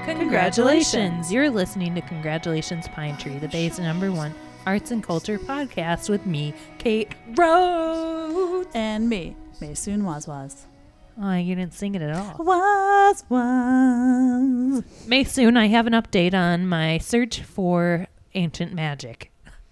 Congratulations! You're listening to Congratulations Pine Tree, the Bay's #1 arts and culture podcast with me, Kate Rhodes. And me, Maysoon Wazwaz. Oh, you didn't sing it at all. Wazwaz. Maysoon, I have an update on my search for ancient magic.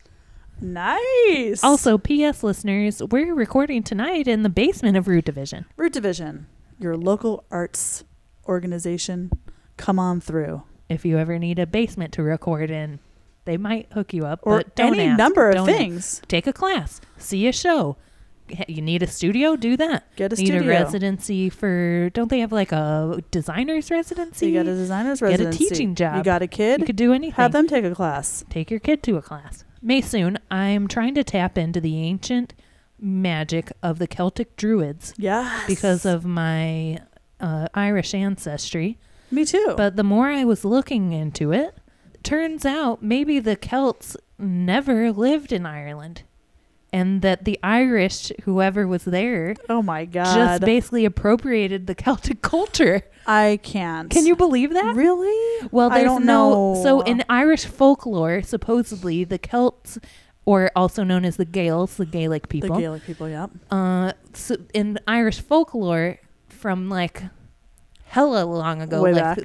Nice. Also, P.S. listeners, we're recording tonight in the basement of Root Division. Root Division, your local arts organization. Come on through. If you ever need a basement to record in, they might hook you up. Or but don't any ask. number of Don't things. ask. Take a class. See a show. You need a studio? Do that. Get a need studio. a residency for... Don't they have like a designer's residency? You got a designer's residency. Get a teaching job. You got a kid? You could do anything. Have them take a class. Take your kid to a class. Maysoon, I'm trying to tap into the ancient magic of the Celtic Druids. Yes. Because of my Irish ancestry. Me too. But the more I was looking into it, turns out maybe the Celts never lived in Ireland. And that the Irish, whoever was there, oh my God, just basically appropriated the Celtic culture. I can't. Can you believe that? Really? Well, there's I don't know. So in Irish folklore, supposedly the Celts, or also known as the Gaels, the Gaelic people. The Gaelic people, yep. So in Irish folklore, from like hella long ago, way like back.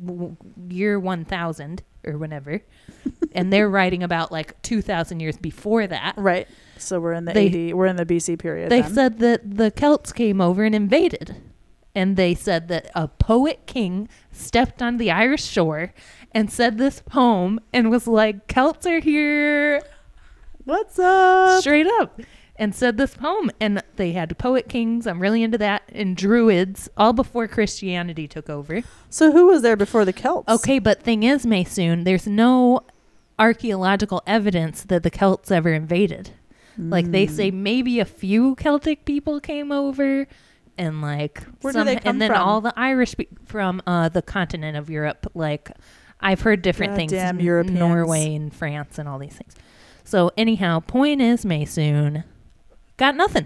year 1000 or whenever, and they're writing about like 2,000 years before that. Right. So we're in the we're in the BC period. They then. said that the Celts came over and invaded. And they said that a poet king stepped on the Irish shore and said this poem and was like, Celts are here. What's up? Straight up. And said this poem. And they had poet kings. I'm really into that. And druids, all before Christianity took over. So who was there before the Celts? Okay, but thing is, Maysoon, there's no archaeological evidence that the Celts ever invaded. Like they say maybe a few Celtic people came over. And like, where do they come and then from? all the Irish from the continent of Europe. Like, I've heard different things. Damn Europeans. Norway and France and all these things. So anyhow, point is, Maysoon, got nothing.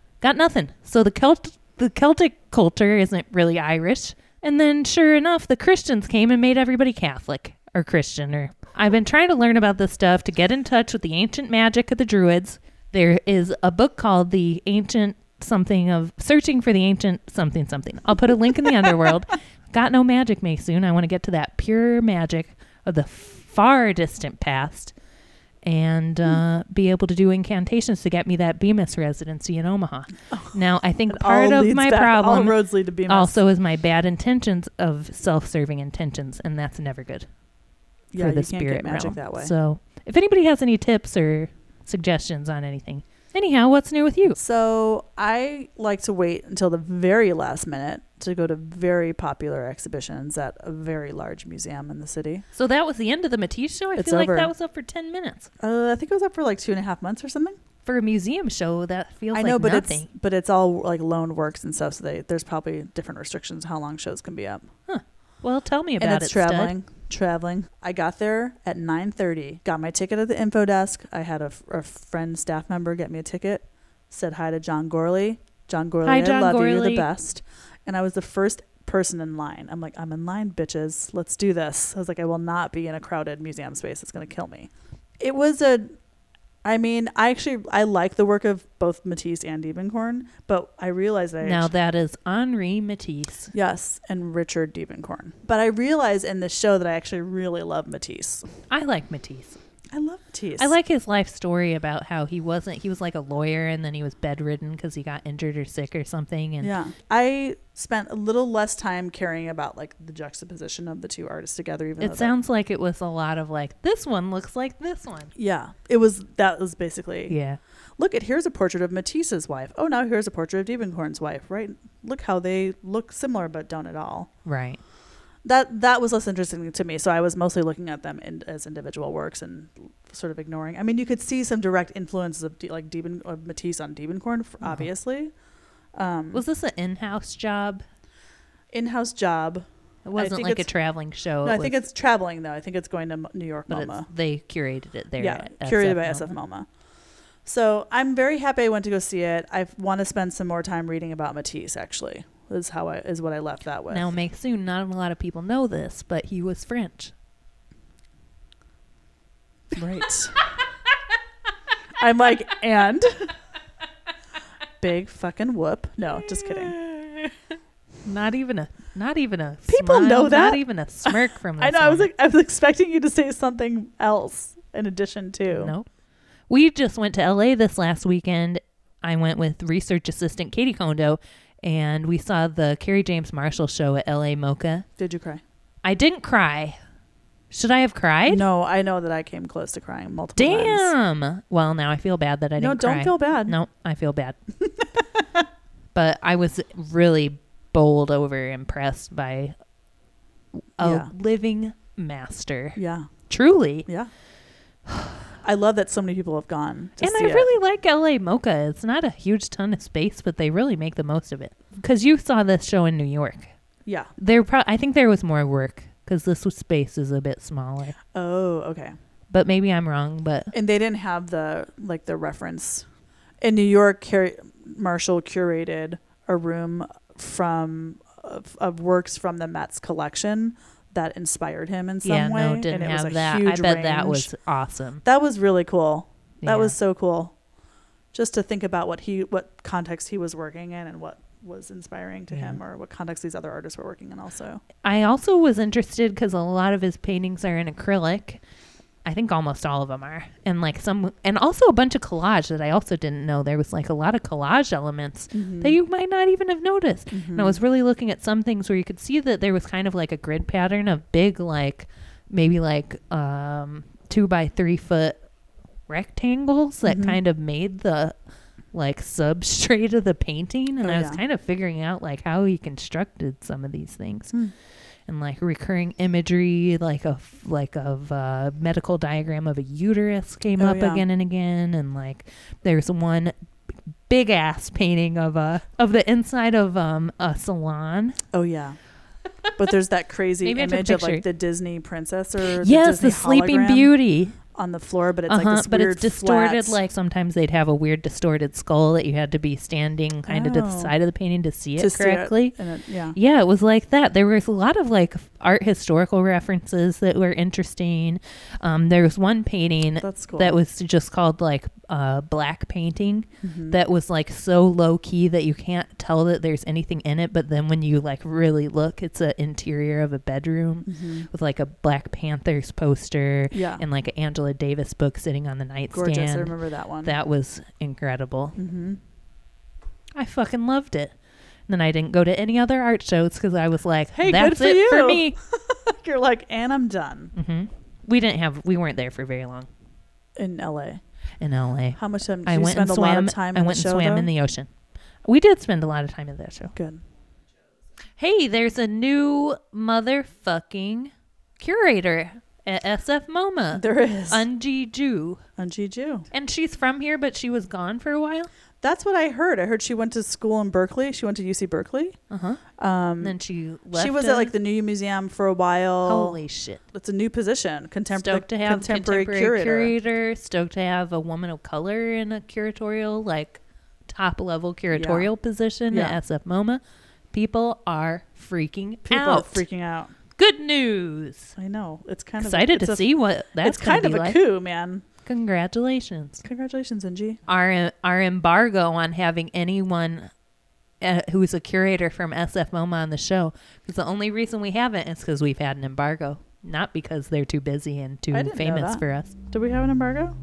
So the Celtic culture isn't really Irish. And then sure enough, the Christians came and made everybody Catholic or Christian. Or I've been trying to learn about this stuff to get in touch with the ancient magic of the Druids. There is a book called The Ancient Something of Searching for the Ancient Something. I'll put a link in the underworld. Got no magic, Maysoon. I want to get to that pure magic of the far distant past and be able to do incantations to get me that Bemis residency in Omaha. Now, I think part of my problem all roads lead to Bemis. also is my bad intentions of self-serving intentions, and that's never good for the spirit get magic realm. that way. So if anybody has any tips or suggestions on anything. Anyhow, what's new with you? So I like to wait until the very last minute to go to very popular exhibitions at a very large museum in the city. So that was the end of the Matisse show? I It's feel like over. that was up for 10 minutes. I think it was up for like 2.5 months or something. For a museum show, that feels I know, like but nothing. it's all like loaned works and stuff. So there's probably different restrictions how long shows can be up. Well, tell me about And it, it's Stud. traveling. I got there at 9:30. Got my ticket at the info desk. I had a friend, staff member, get me a ticket. Said hi to John Gorley. John Gorley, Hi, I John love you. You're Gorley. the best. And I was the first person in line. I'm like, I'm in line, bitches. Let's do this. I was like, I will not be in a crowded museum space. It's going to kill me. It was I like the work of both Matisse and Diebenkorn, but I realized That is Henri Matisse. Yes, and Richard Diebenkorn. But I realized in this show that I actually really love Matisse. I like Matisse. I love Matisse. I like his life story about how he was like a lawyer and then he was bedridden because he got injured or sick or something. And yeah. I spent a little less time caring about like the juxtaposition of the two artists together. Even it sounds like it was a lot of like, this one looks like this one. Yeah. That was basically, Yeah. here's a portrait of Matisse's wife. Oh, now here's a portrait of Diebenkorn's wife, right? Look how they look similar but don't at all. Right. That was less interesting to me. So I was mostly looking at them as individual works and sort of ignoring. I mean, you could see some direct influences of of Matisse on Diebenkorn, obviously. Was this an in-house job? In-house job. It wasn't like a traveling show. No, I think it's traveling though. I think it's going to New York but MoMA. they curated it there. Yeah, at curated by SF SF MoMA. So I'm very happy I went to go see it. I want to spend some more time reading about Matisse, actually. is what I left that with. Now, Maysoon, not a lot of people know this, but he was French. Right. I'm like, and big fucking whoop. No, just kidding. Not even a People smile, know that. Not even a smirk from this I know. woman. I was expecting you to say something else in addition to. Nope. We just went to LA this last weekend. I went with research assistant Katie Kondo, and we saw the Kerry James Marshall show at LA Mocha. Did you cry? I didn't cry. Should I have cried? No, I know that I came close to crying multiple times. Damn. Well, now I feel bad that I didn't cry. No, don't feel bad. No, I feel bad. But I was really bowled over impressed by a living master. Yeah. Truly. Yeah. I love that so many people have gone to And see I really like LA Mocha. It's not a huge ton of space, but they really make the most of it. Because you saw this show in New York. Yeah. I think there was more work because this space is a bit smaller. Oh, okay. But maybe I'm wrong. But and they didn't have the reference in New York. Marshall curated a room of works from the Met's collection that inspired him in some way. No, didn't and it have was a that. huge I bet range. that was awesome. That was really cool. Yeah. That was so cool. Just to think about what context he was working in and what was inspiring to him, or what context these other artists were working in also. I also was interested because a lot of his paintings are in acrylic. I think almost all of them are. And and also a bunch of collage that I also didn't know. There was like a lot of collage elements that you might not even have noticed. Mm-hmm. And I was really looking at some things where you could see that there was kind of like a grid pattern of big, maybe 2 by 3 foot rectangles that kind of made the substrate of the painting. And I was kind of figuring out how he constructed some of these things. And recurring imagery, of medical diagram of a uterus came up again and again. And there's one big ass painting of the inside of a salon. Oh yeah. But there's that crazy image of the Disney princess or the Sleeping Beauty on the floor, but it's this but weird it's distorted. flat. Sometimes they'd have a weird distorted skull that you had to be standing kind of to the side of the painting to see it correctly. It was like that. There was a lot of art historical references that were interesting. There was one painting That's cool. that was just called black painting that was so low key that you can't tell that there's anything in it, but then when you really look, it's an interior of a bedroom with a Black Panthers poster and an Angela Davis book sitting on the nightstand. Gorgeous. I remember that one. That was incredible. I fucking loved it. And then I didn't go to any other art shows because I was like, hey, that's good for it for you. me. You're and I'm done. We weren't there for very long. In LA. How much time did I you went spend and a lot swam. of time I in went the and show, swam though? in the ocean. We did spend a lot of time at that show. Good. Hey, there's a new motherfucking curator at SF MoMA. There is. Unji Ju. Unji Ju. And she's from here, but she was gone for a while. That's what I heard. I heard she went to school in Berkeley. She went to UC Berkeley. And then she left. She was at the New Museum for a while. Holy shit. It's a new position. Stoked to have contemporary curator. Stoked to have a woman of color in a curatorial, top level curatorial position at SF MoMA. People are freaking out. Good news. I know. It's kind excited to see what that's kind of a coup, man. Congratulations, Ng. Our embargo on having anyone who's a curator from SF MoMA on the show, because the only reason we haven't is because we've had an embargo, not because they're too busy and too famous for us. Do we have an embargo?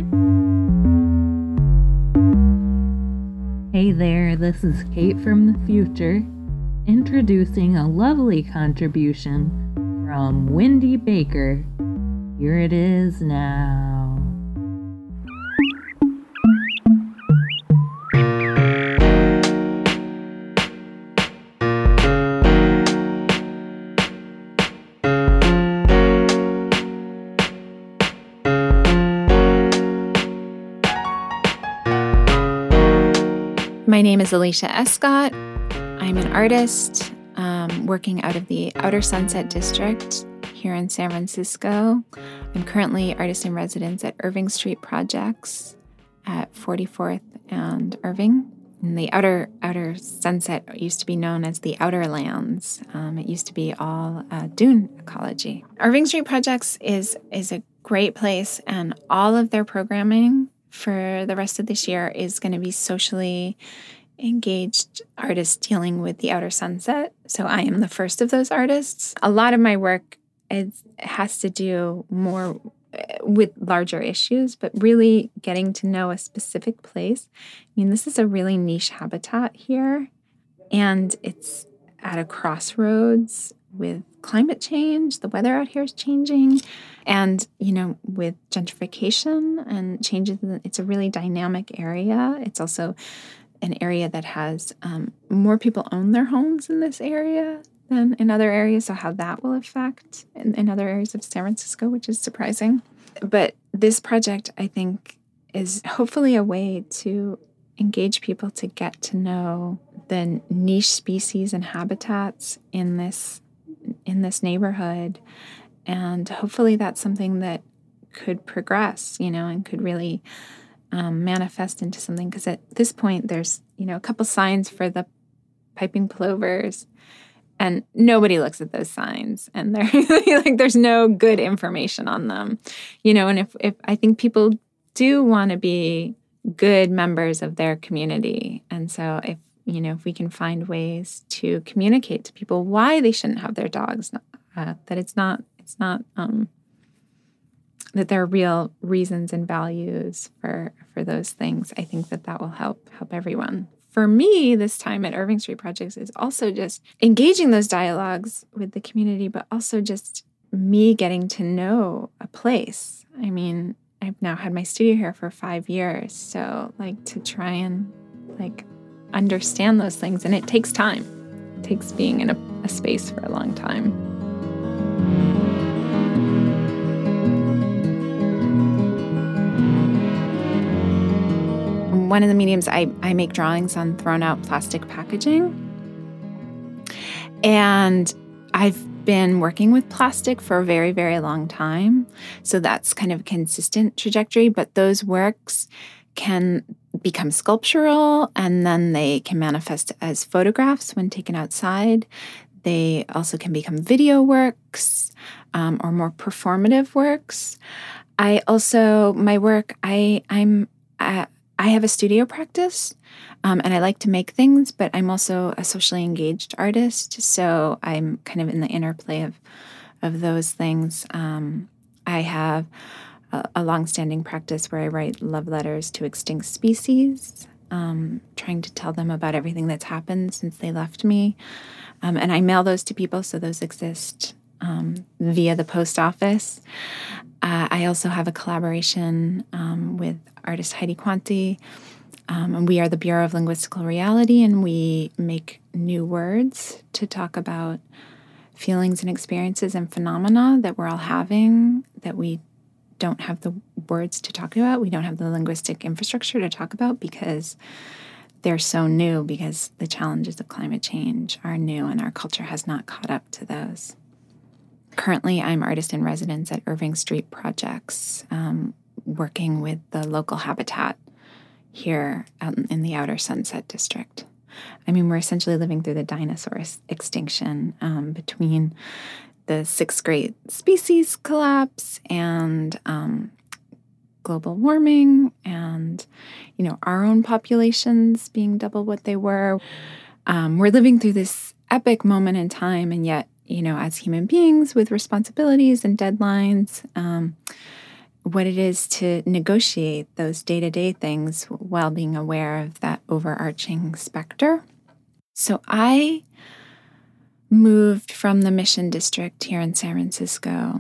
Hey there, this is Kate from the future, introducing a lovely contribution from Wendy Baker. Here it is now. My name is Alicia Escott. I'm an artist working out of the Outer Sunset District here in San Francisco. I'm currently artist in residence at Irving Street Projects at 44th and Irving. And the outer Sunset used to be known as the Outer Lands. It used to be all dune ecology. Irving Street Projects is a great place, and all of their programming for the rest of this year is going to be socially engaged artists dealing with the outer sunset. So I am the first of those artists. A lot of my work has to do more with larger issues, but really getting to know a specific place. I mean, this is a really niche habitat here, and it's at a crossroads with climate change. The weather out here is changing, and, with gentrification and changes, it's a really dynamic area. It's also an area that has more people own their homes in this area than in other areas, so how that will affect in other areas of San Francisco, which is surprising. But this project, I think, is hopefully a way to engage people to get to know the niche species and habitats in this neighborhood. And hopefully that's something that could progress, and could really manifest into something. Because at this point, there's, a couple signs for the piping plovers, and nobody looks at those signs, and they're like, there's no good information on them, and if I think people do want to be good members of their community. And so if we can find ways to communicate to people why they shouldn't have their dogs, that it's not that there are real reasons and values for those things, I think that will help everyone. For me, this time at Irving Street Projects is also just engaging those dialogues with the community, but also just me getting to know a place. I mean, I've now had my studio here for 5 years, so to try and understand those things, and it takes time. It takes being in a space for a long time. One of the mediums, I make drawings on thrown out plastic packaging. And I've been working with plastic for a very, very long time. So that's kind of a consistent trajectory. But those works can become sculptural, and then they can manifest as photographs when taken outside. They also can become video works or more performative works. I have a studio practice, and I like to make things, but I'm also a socially engaged artist, so I'm kind of in the interplay of those things. I have a longstanding practice where I write love letters to extinct species, trying to tell them about everything that's happened since they left me, and I mail those to people, so those exist via the post office. I also have a collaboration with artist Heidi Quanti, and we are the Bureau of Linguistical Reality, and we make new words to talk about feelings and experiences and phenomena that we're all having that we don't have the words to talk about. We don't have the linguistic infrastructure to talk about because they're so new, because the challenges of climate change are new and our culture has not caught up to those. Currently, I'm artist in residence at Irving Street Projects, working with the local habitat here out in the outer Sunset District. I mean, we're essentially living through the dinosaur extinction between the 6th Great Species Collapse and global warming and, our own populations being double what they were. We're living through this epic moment in time, and yet, as human beings with responsibilities and deadlines, what it is to negotiate those day-to-day things while being aware of that overarching specter. So I moved from the Mission District here in San Francisco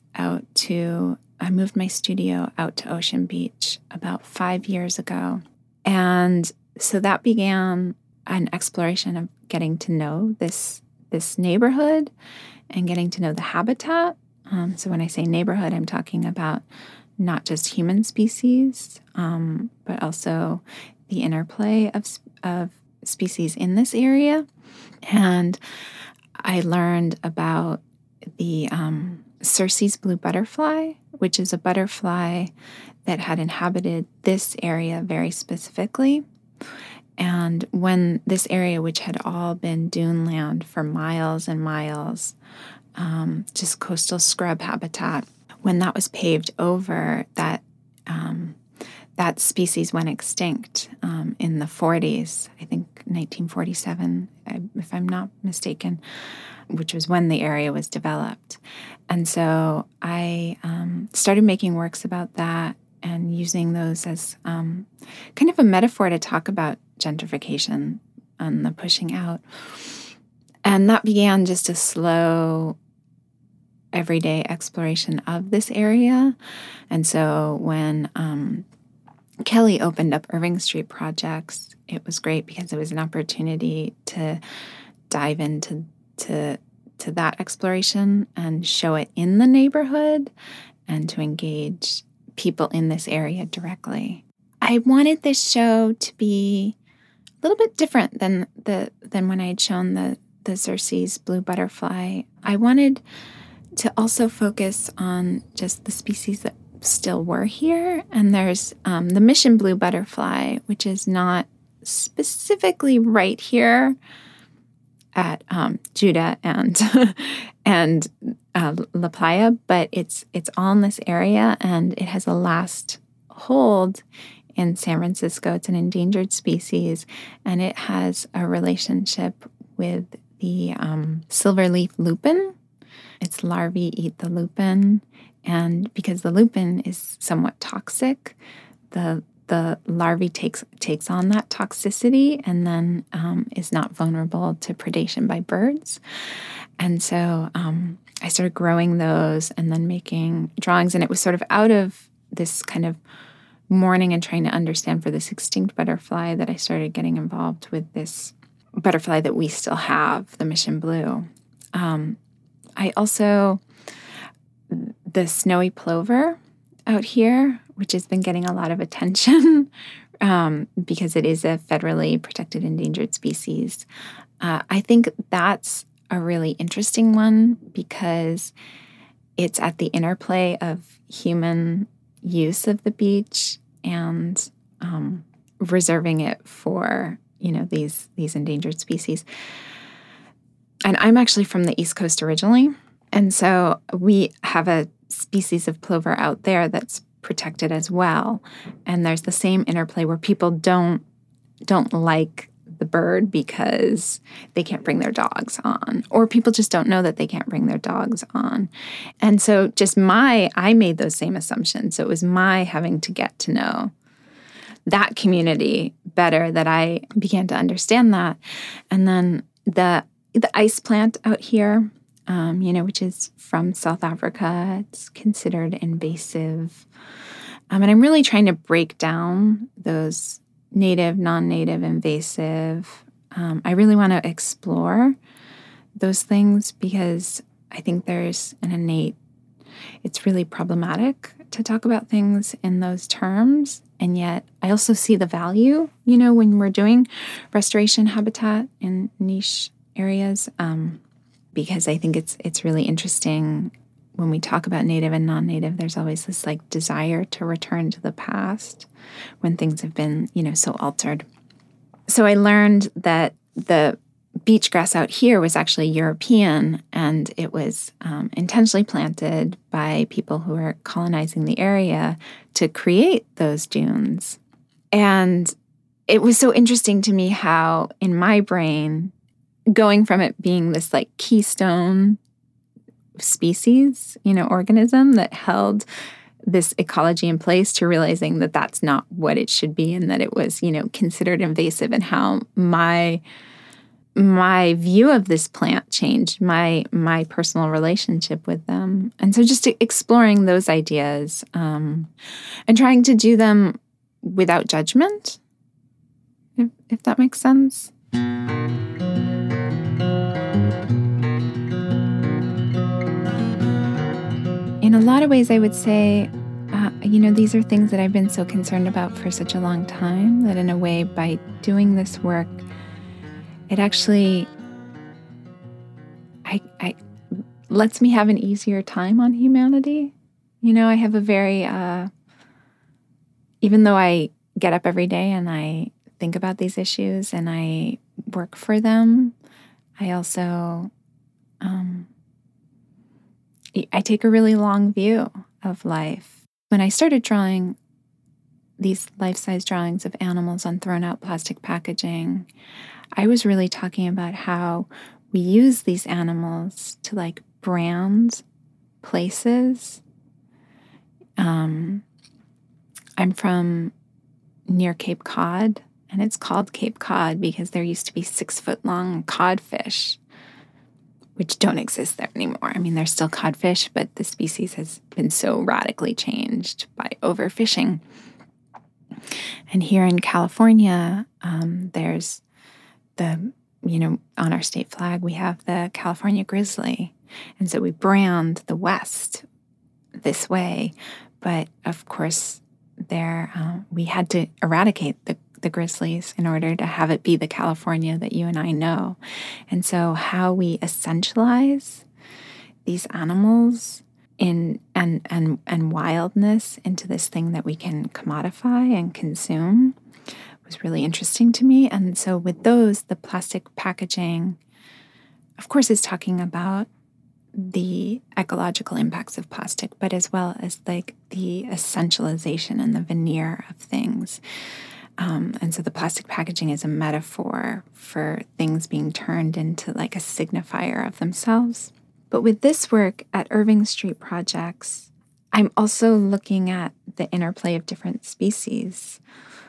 I moved my studio out to Ocean Beach about 5 years ago. And so that began an exploration of getting to know this neighborhood and getting to know the habitat. So when I say neighborhood, I'm talking about not just human species, but also the interplay of species in this area. And I learned about the Circe's blue butterfly, which is a butterfly that had inhabited this area very specifically. And when this area, which had all been dune land for miles and miles, just coastal scrub habitat, when that was paved over, that species went extinct in the 40s, I think 1947, if I'm not mistaken, which was when the area was developed. And so I started making works about that and using those as kind of a metaphor to talk about gentrification and the pushing out. And that began just a slow, everyday exploration of this area. And so when Kelly opened up Irving Street Projects, it was great because it was an opportunity to dive into that exploration and show it in the neighborhood and to engage people in this area directly. I wanted this show to be a little bit different than when I had shown the Xerces blue butterfly. I wanted to also focus on just the species that still were here. And there's the mission blue butterfly, which is not specifically right here at Judah and and La Playa, but it's all in this area, and it has a last hold in San Francisco. It's an endangered species, and it has a relationship with the silverleaf lupin. Its larvae eat the lupin, and because the lupin is somewhat toxic, the larvae takes on that toxicity and then is not vulnerable to predation by birds. And so I started growing those and then making drawings, and it was sort of out of this kind of mourning and trying to understand for this extinct butterfly that I started getting involved with this butterfly that we still have, the mission blue. I also, the snowy plover out here, which has been getting a lot of attention because it is a federally protected endangered species. I think that's a really interesting one because it's at the interplay of human use of the beach and reserving it for, these endangered species. And I'm actually from the East Coast originally. And so we have a species of plover out there that's protected as well. And there's the same interplay where people don't like the bird because they can't bring their dogs on, or people just don't know that they can't bring their dogs on. And so I made those same assumptions. So it was my having to get to know that community better that I began to understand that. And then the ice plant out here, which is from South Africa, it's considered invasive. And I'm really trying to break down those native, non-native, invasive. I really want to explore those things because I think there's an innate, it's really problematic to talk about things in those terms. And yet I also see the value, when we're doing restoration habitat in niche areas, because I think it's really interesting when we talk about native and non-native. There's always this desire to return to the past when things have been, so altered. So I learned that the beach grass out here was actually European, and it was intentionally planted by people who were colonizing the area to create those dunes. And it was so interesting to me how, in my brain, going from it being this keystone species, organism that held this ecology in place, to realizing that that's not what it should be and that it was, considered invasive, and how my view of this plant changed my personal relationship with them. And so just exploring those ideas and trying to do them without judgment, if that makes sense. In a lot of ways, I would say, these are things that I've been so concerned about for such a long time that in a way, by doing this work, it actually I lets me have an easier time on humanity. I have a very, even though I get up every day and I think about these issues and I work for them, I also I take a really long view of life. When I started drawing these life-size drawings of animals on thrown-out plastic packaging, I was really talking about how we use these animals to like brand places. I'm from near Cape Cod, and it's called Cape Cod because there used to be 6-foot-long codfish, which don't exist there anymore. I mean, there's still codfish, but the species has been so radically changed by overfishing. And here in California, there's on our state flag, we have the California grizzly. And so we brand the West this way. But of course, we had to eradicate the grizzlies in order to have it be the California that you and I know. And so how we essentialize these animals and wildness into this thing that we can commodify and consume was really interesting to me. And so with those, the plastic packaging, of course, is talking about the ecological impacts of plastic, but as well as like the essentialization and the veneer of things. And so the plastic packaging is a metaphor for things being turned into like a signifier of themselves. But with this work at Irving Street Projects, I'm also looking at the interplay of different species.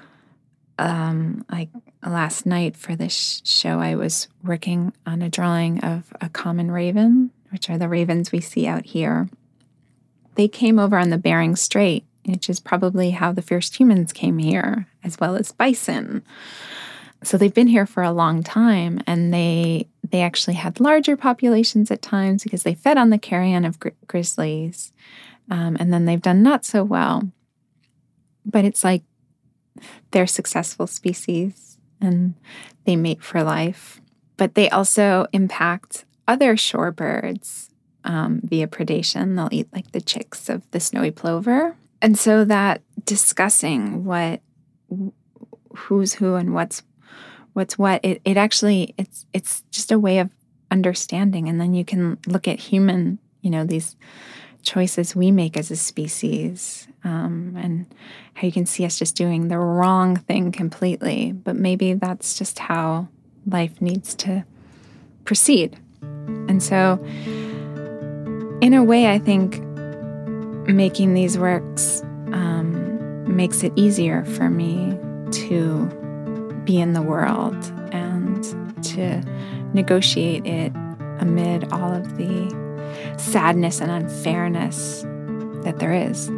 Like last night for this show, I was working on a drawing of a common raven, which are the ravens we see out here. They came over on the Bering Strait, which is probably how the first humans came here, as well as bison. So they've been here for a long time, and they actually had larger populations at times because they fed on the carrion of grizzlies, and then they've done not so well. But it's like they're successful species, and they mate for life. But they also impact other shorebirds via predation. They'll eat like the chicks of the snowy plover. And so that discussing who's who and what's what, it actually, it's just a way of understanding. And then you can look at human, these choices we make as a species, and how you can see us just doing the wrong thing completely. But maybe that's just how life needs to proceed. And so, in a way, I think making these works makes it easier for me to be in the world and to negotiate it amid all of the sadness and unfairness that there is.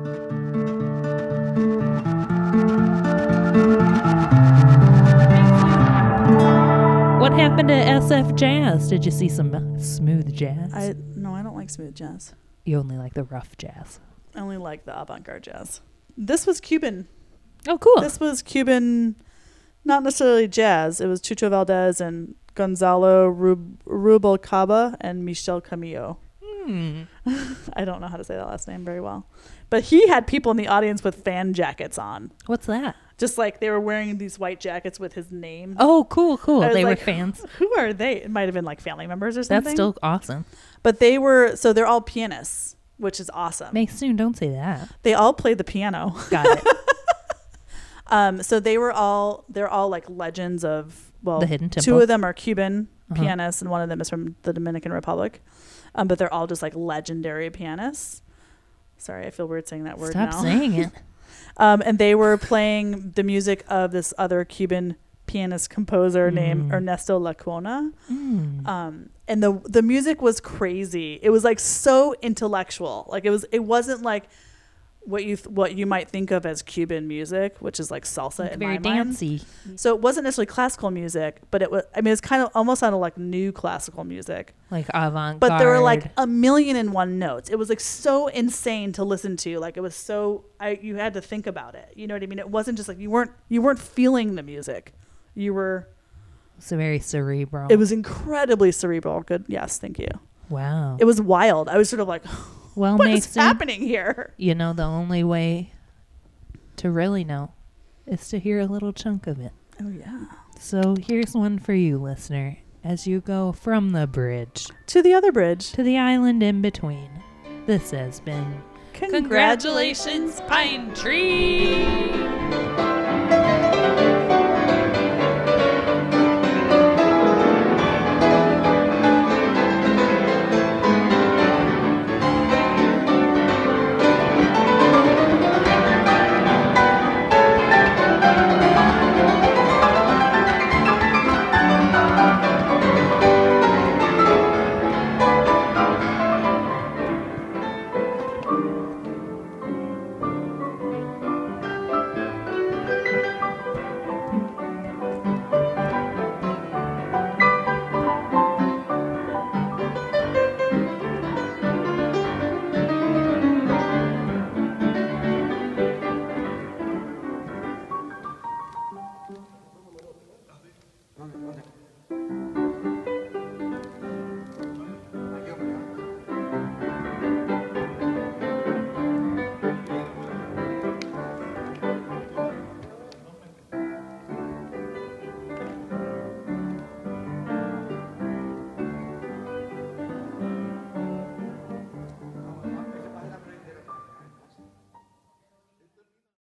What happened to SF Jazz? Did you see some smooth jazz? No, I don't like smooth jazz. You only like the rough jazz. I only like the avant-garde jazz. This was Cuban. Oh, cool. This was Cuban, not necessarily jazz. It was Chucho Valdez and Gonzalo Rubalcaba and Michel Camillo. I don't know how to say that last name very well. But he had people in the audience with fan jackets on. What's that? Just like they were wearing these white jackets with his name. Oh, cool. They were like, fans. Who are they? It might have been like family members or something. That's still awesome. But they're all pianists, which is awesome. Maysoon, don't say that. They all played the piano. Got it. So they're all like legends of, the Hidden Temple. Two of them are Cuban pianists and one of them is from the Dominican Republic. But they're all just like legendary pianists. Sorry, I feel weird saying that word now. Stop saying it. And they were playing the music of this other Cuban pianist composer named Ernesto Lacuna. And the music was crazy. It was like so intellectual. Like it wasn't like what you might think of as Cuban music, which is like salsa like in very my mind. dancey. So it wasn't necessarily classical music, but it was. I mean, it's kind of almost sounded like new classical music, like avant-garde. But there were like 1,000,001 notes. It was like so insane to listen to. Like it was so you had to think about it. You know what I mean? It wasn't just like you weren't feeling the music. You were. It's very cerebral. It was incredibly cerebral. Good. Yes. Thank you. Wow. It was wild. I was sort of like, well, what is happening here? You know, the only way to really know is to hear a little chunk of it. Oh, yeah. So here's one for you, listener. As you go from the bridge To the other bridge. to the island in between, this has been Congratulations, Pine Tree!